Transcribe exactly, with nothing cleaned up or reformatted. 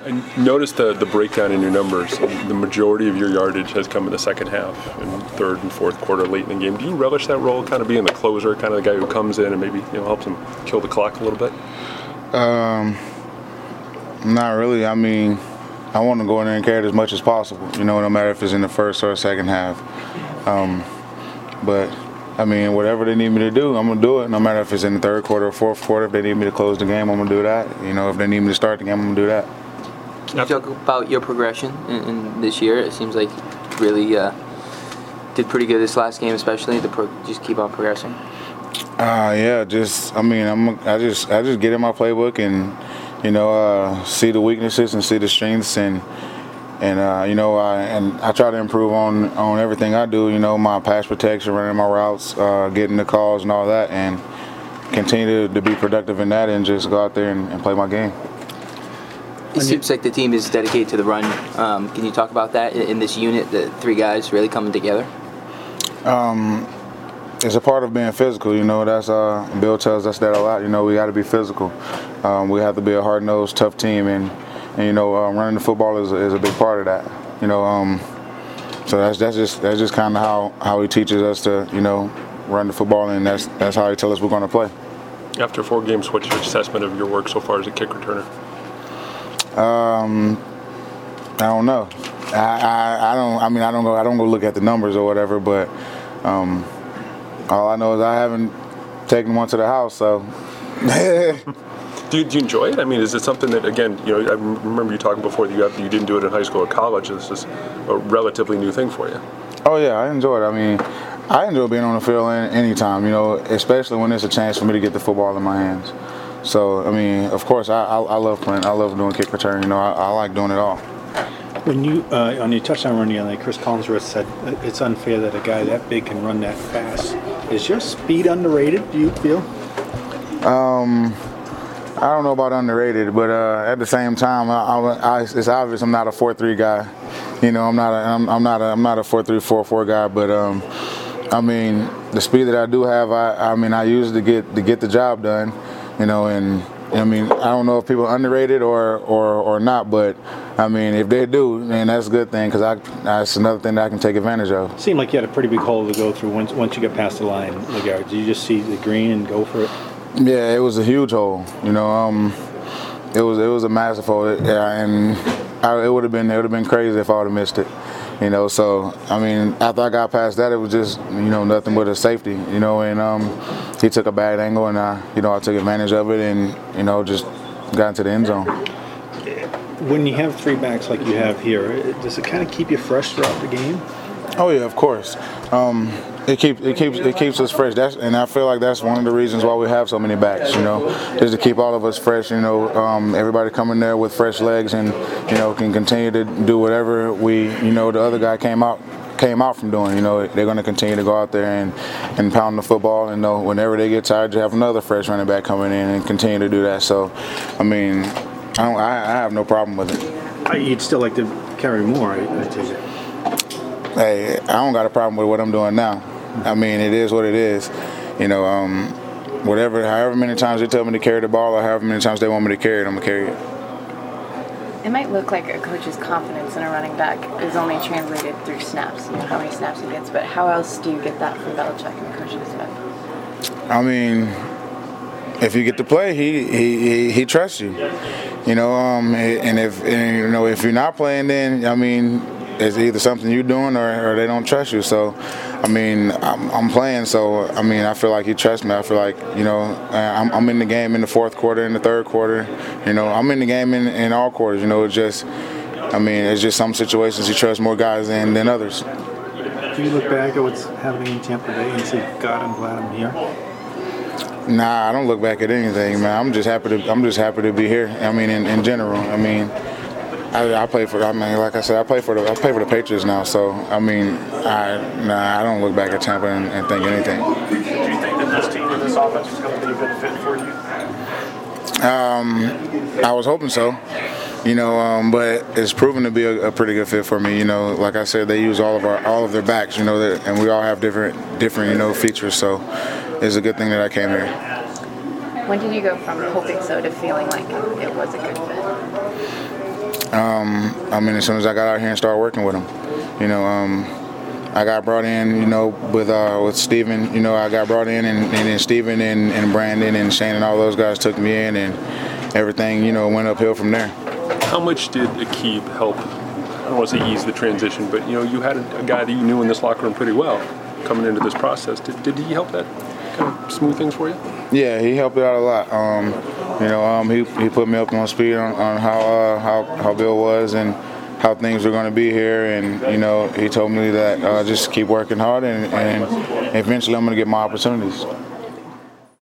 I noticed the, the breakdown in your numbers. The majority of your yardage has come in the second half, in third and fourth quarter, late in the game. Do you relish that role, kind of being the closer, kind of the guy who comes in and maybe you know helps him kill the clock a little bit? Um, not really. I mean, I want to go in there and carry it as much as possible. You know, no matter if it's in the first or second half. Um, but I mean, whatever they need me to do, I'm gonna do it. No matter if it's in the third quarter or fourth quarter. If they need me to close the game, I'm gonna do that. You know, if they need me to start the game, I'm gonna do that. Can you talk about your progression in, in this year? It seems like you really uh, did pretty good this last game, especially to pro- just keep on progressing. Uh, yeah, just I mean, I'm I just I just get in my playbook and you know uh, see the weaknesses and see the strengths and and uh, you know I and I try to improve on on everything I do. You know, my pass protection, running my routes, uh, getting the calls and all that, and continue to, to be productive in that and just go out there and, and play my game. It seems like the team is dedicated to the run. Um, can you talk about that in, in this unit, the three guys really coming together? Um, it's a part of being physical. You know, that's uh, Bill tells us that a lot. You know, we got to be physical. Um, we have to be a hard-nosed, tough team, and, and you know, um, running the football is, is a big part of that. You know, um, so that's that's just that's just kind of how, how he teaches us to you know run the football, and that's that's how he tells us we're going to play. After four games, what's your assessment of your work so far as a kick returner? Um, I don't know. I, I, I don't. I mean, I don't go. I don't go look at the numbers or whatever. But um, all I know is I haven't taken one to the house. So. do, you, do you enjoy it? I mean, is it something that again, you know, I remember you talking before that you got, you didn't do it in high school or college. This is a relatively new thing for you. Oh yeah, I enjoy it. I mean, I enjoy being on the field any time. You know, especially when it's a chance for me to get the football in my hands. So, I mean, of course, I, I, I love playing. I love doing kick return. You know, I, I like doing it all. When you, uh, on your touchdown run the other night, Chris Collinsworth said it's unfair that a guy that big can run that fast. Is your speed underrated, do you feel? Um, I don't know about underrated, but uh, at the same time, I, I, I, it's obvious I'm not a four three guy. You know, I'm not a, I'm, I'm not a, I'm not a four three, four four guy, but um, I mean, the speed that I do have, I, I mean, I use it to get to get the job done. You know, and I mean, I don't know if people are underrated or, or, or not, but I mean, if they do, then that's a good thing because I that's another thing that I can take advantage of. It seemed like you had a pretty big hole to go through once once you get past the line, Lagarde. Did you just see the green and go for it? Yeah, it was a huge hole. You know, um, it was it was a massive hole, yeah, and I, it would have been it would have been crazy if I would have missed it. You know, so I mean, after I got past that, it was just you know nothing but a safety. You know, and um, he took a bad angle, and I, you know, I took advantage of it, and you know, just got into the end zone. When you have three backs like you have here, does it kind of keep you fresh throughout the game? Oh yeah, of course. Um, it keeps it keeps it keeps us fresh. That's and I feel like that's one of the reasons why we have so many backs. You know, is to keep all of us fresh. You know, um, everybody coming there with fresh legs and you know can continue to do whatever we you know the other guy came out came out from doing. You know, they're going to continue to go out there and, and pound the football. And you know, whenever they get tired, you have another fresh running back coming in and continue to do that. So, I mean, I don't, I, I have no problem with it. You'd still like to carry more, I, I take it. Hey, I don't got a problem with what I'm doing now. I mean, it is what it is. You know, um, whatever, however many times they tell me to carry the ball or however many times they want me to carry it, I'm going to carry it. It might look like a coach's confidence in a running back is only translated through snaps, you know, how many snaps he gets, but how else do you get that from Belichick and coaching staff? I mean, if you get to play, he he, he, he trusts you. You know, um, and if and, you know if you're not playing, then I mean, it's either something you're doing or, or they don't trust you. So, I mean, I'm, I'm playing, so I mean, I feel like he trusts me. I feel like you know, I'm, I'm in the game in the fourth quarter, in the third quarter. You know, I'm in the game in, in all quarters. You know, it's just, I mean, it's just some situations he trusts more guys in than others. Do you look back at what's happening in Tampa Bay and say, God, I'm glad I'm here? Nah, I don't look back at anything, man. I'm just happy to. I'm just happy to be here. I mean, in, in general. I mean, I, I play for. I mean, like I said, I play for the. I play for the Patriots now. So I mean, I nah, I don't look back at Tampa and, and think anything. Do you think that this team and this offense is going to be a good fit for you? Um, I was hoping so. You know, um, but it's proven to be a, a pretty good fit for me. You know, like I said, they use all of our all of their backs. You know, and we all have different different you know features. So it's a good thing that I came here. When did you go from hoping so to feeling like it was a good fit? Um, I mean, as soon as I got out here and started working with him, you know, um, I got brought in, you know, with uh, with Steven. You know, I got brought in, and, and then Steven and, and Brandon and Shane and all those guys took me in, and everything, you know, went uphill from there. How much did Aqib help? I don't want to say ease the transition, but you know, you had a, a guy that you knew in this locker room pretty well coming into this process. Did, did he help that kind of smooth things for you? Yeah, he helped it out a lot. Um, you know, um, he he put me up on speed on, on how uh, how how Bill was and how things were going to be here, and you know, he told me that uh, just keep working hard, and, and eventually I'm going to get my opportunities.